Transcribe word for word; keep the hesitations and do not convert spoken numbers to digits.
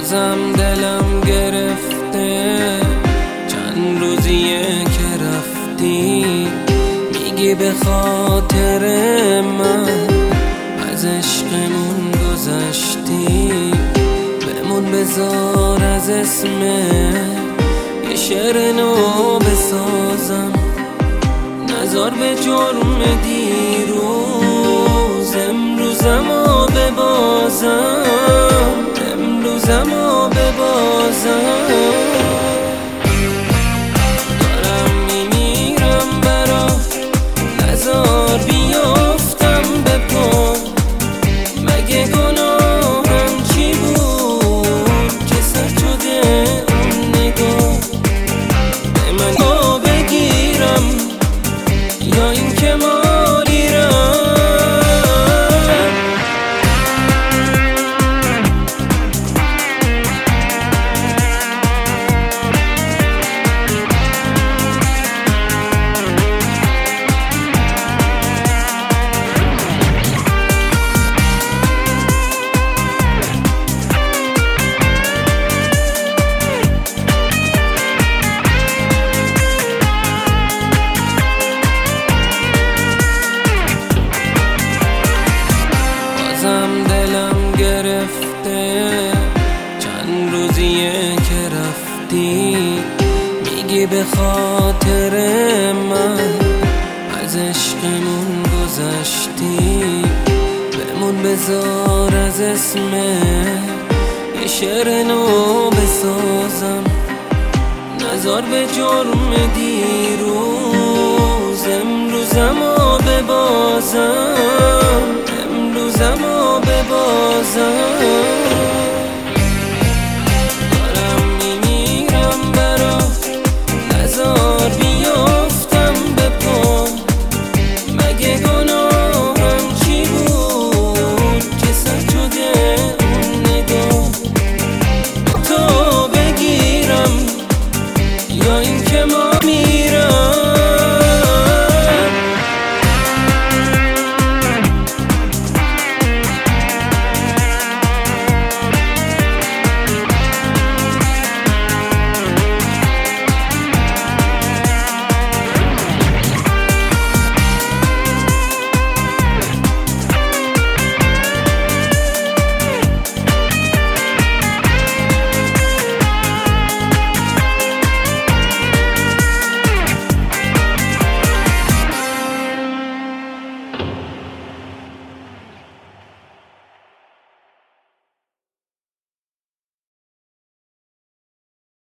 بازم دلم گرفته، چند روزیه که رفتی. میگی به خاطر من از عشقمون گذشتی. بمون بذار از اسم یه شعر نو بسازم، نذار به جرم دیروز امروزمو ببازم، امروزمو ببازم. دارم میمیرم برات، نذار بیافتم به پا. مگه گناهم چی بود که سر شده اون نگاه؟ به من با بگیرم یا این که مالیرم. دلم گرفته، چند روزیه که رفتی. میگی به خاطر من از عشقمون گذشتی. بمون بذار از اسم یه شعر نو بسازم، نذار به جرم دیروز امروزمو ببازم، امروزمو